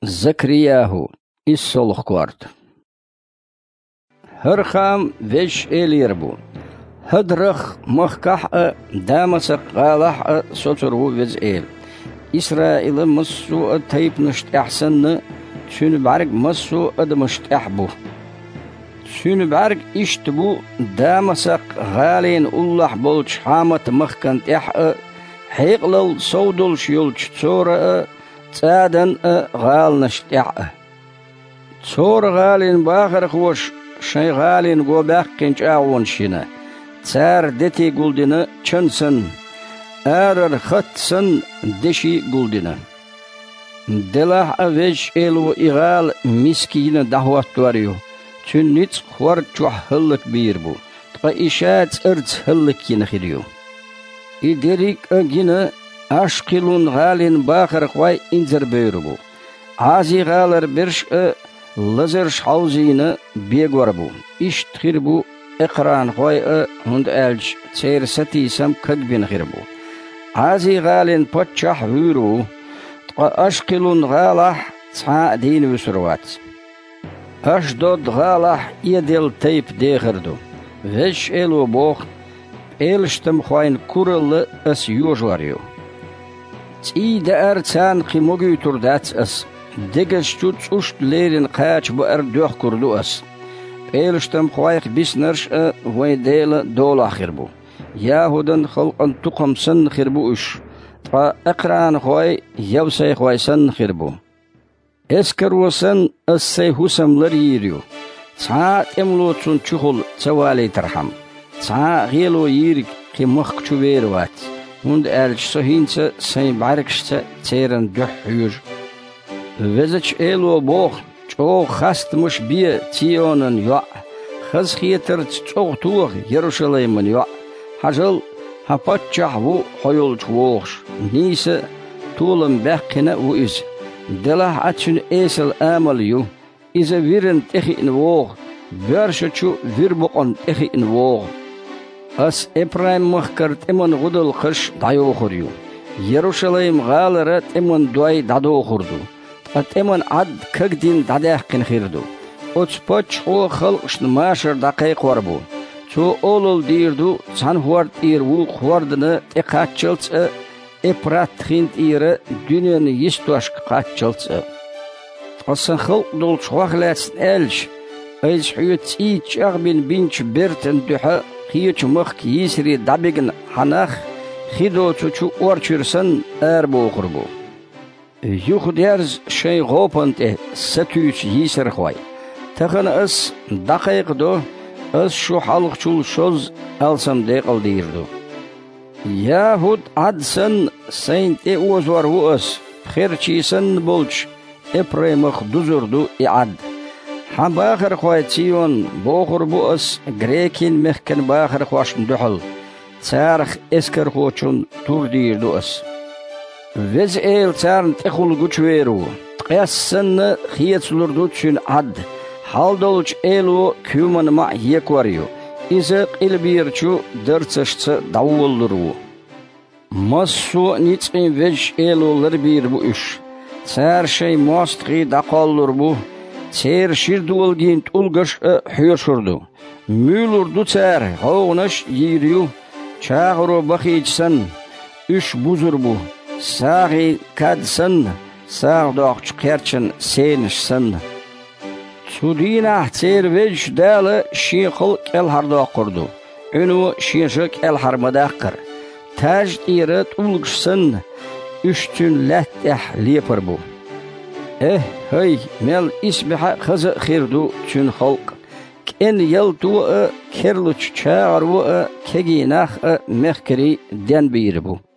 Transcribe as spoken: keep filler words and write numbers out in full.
زكرياهو السولخ كوارت هرخام ويش إليربو هدرخ مخكح دامسق غالح سوترو ويز إيل إسرائيل مسو تيب نشت أحسن شنو بعرق مسو أدمشت أحبو شنو بعرق إشتبو دامسق غالين الله بولش حامت مخكنت أح حيقلل صودل شيولش تصور تادن غال نشت أح تصور غالين باخر خوش شي غالين غو باقينش أعون شنا تار دتي قلدنا چنسن آرر خطسن دشي قلدنا دلاح أوج إلو إغال مسكين دعوات تواريو تون نيت خوار جوح هلك بيربو تقا إشات أرد هلك ينخيريو إدريك أجينا أشقلون غالين باخر خواي إنزر بيربو عازي غالر برش لزر شحوزينا بيغوربو إشتخيربو إقران خواي هند ألج تير ستي سم كدبين خيربو عازي غالين بطشح ويرو تقا أشقلون غالح تسعى دين وسروات أشدود غالح يدل تيب ديخردو وش إلو بوخ إلشتم خواين كورل أس يوجواريو تي دار تان قيموغي تردات أس دقش توت أشت ليرين قاش بأر دوخ كردو أس إلشتم خوايق بيسنرش ويديل دولا خربو ياهودن خلقن تقم سن خربو إش تقا أقران خواي يوسي خواي سن خربو اسكرو سن السي حسم لريريو ساعت املو تون چخل توالي ترحم ساعت غيلو ييرك كي مخ چوبيروات هند ألج سهينسا سي بعركشتا تيرن دوح حيوج وزج إلو بوخ چو خست مش بيه تيونن يوع خز خيتر چوغ توغ يروشليمن يوع حجل هپاتچح وو حيول چوغش نيسا طولن بقنا وإز دلح أتشن إيسل آمل يو إذا ويرن تخي إنووغ برشتشو ويربقن تخي إنووغ أس إبراهيم مخكرت إمن غدل خش دايو خوريو يروشليم غالرت إمن دواي دادو خوردو أت إمن عد كقدين داداح كن خيردو أتس باتش خو خلقش نماشر دقيق وربو تو أولول ديردو تان هوارد إير وول خواردنا تقاتشلت إبرات خينت إيرا دنيان يستوش قاتشلت أصن خلق دول شواخ لاتسن ألش أيز حيوت إيتش أغبين بينش بيرتن دوحا خيوش مخ يسري دابيغن حناخ خيدو تشو أورشيرسن أربو خربو يوخد يارز شي غوبانت ستوش يسر خواي تخن أس دقيق دو أس شو حلق شول شوز ألسم ديقل ديردو ياهود عدسن سينت اوزور ووس خيرشي سن بولش إبراهيمخ دوزردو إعد حم باخر خواتيون بوخر بوس غريكين مخكن باخر خواش ندحل تارخ اسكر خوچون تور دير دوس وز إيل تارن تخل گوچويرو تقيسن خيت لردو تشون عد حال دولش إيلو كيومن مع يكواريو إذا قلبيرچو درتشت داولرو مسو نيتقين وج إلو لربير بو إش تار شي ماستقي دقالر بو تير شيردولگين تولگش حير شردو مولر دو تار غونش يريو چاغرو بخيجسن إش بوزر بو ساغي كادسن ساغ داقچ قيرچن سينش سن سودينا تير وج دال شيخل كل هردا قردو انو شيشك الحرمداقر تاج إيرت أولغسن اشتن لاتح ليبربو اه هاي مال اسبح خز خيردو تشن خلق كن يلتو كيرلو تشاغرو كيجيناخ مخكري دان بيربو